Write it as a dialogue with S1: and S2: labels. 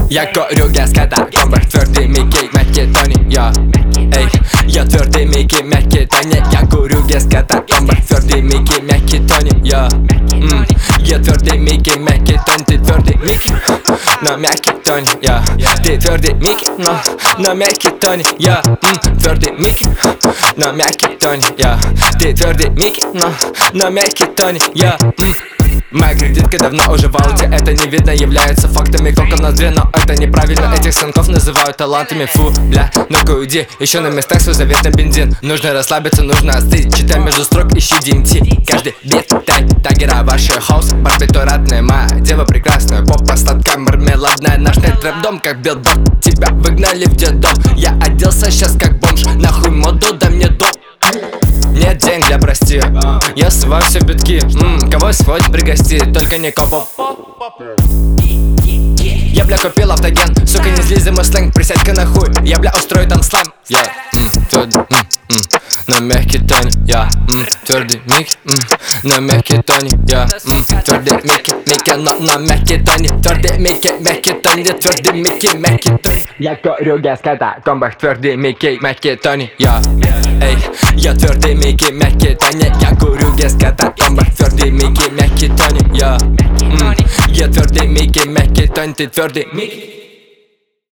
S1: Я курю газ, когда комбах твердый Микки, мягкий Тони, я. Эй, я твердый Микки, мягкий Тони. Я курю газ, когда комбах твердый Микки, мягкий Тони, я. Я твердый Микки, мягкий Тони. Ты твердый Микки, но мягкий Тони, я. Ты твердый Микки, но мягкий Тони, я. Твердый Микки, но мягкий Тони, я. Ты твердый Микки, но мягкий Тони, я. Моя кредитка давно уже в ауте, это не видно, является фактами. Кока в ноздре, но это неправильно. Этих сынков называют талантами. Фу, бля, ну-ка уйди. Еще на местах свой заветный бензин. Нужно расслабиться, нужно остыть. Читай между строк, ищи DMT. Каждый бит, тагера, ваши хаус, барбитуратная. Моя дева прекрасная, поп, остатка мармеладная. Наш нет-рэп-дом, как билборд. Тебя выгнали в детдом. Я оделся сейчас как бомж. Нахуй моду, да мне дом. Нет денег для прости, я сываю все битки. Кого сегодня пригостить, только не копов. Я, бля, купил автоген, сука, не зли за мой сленг, присядь-ка нахуй, я, бля, устрою там слайм. Я, твердый, на мягкий Тони, я, твердый Микки, на мягкий Тони, я, твердый Микки, но на мягкий Тони, твердый Микки, мягкий Тони, твердый Микки, мягкий Тони. Я курю газ, когда комбах твердый Микки, мягкий Тони, я. Эй, я твердый Микки, мягкий Тони. Я курю газ, когда комбах твердый Микки, мягкий Тони, я. Я твердый Микки, мягкий Тони. Ты твердый Микки.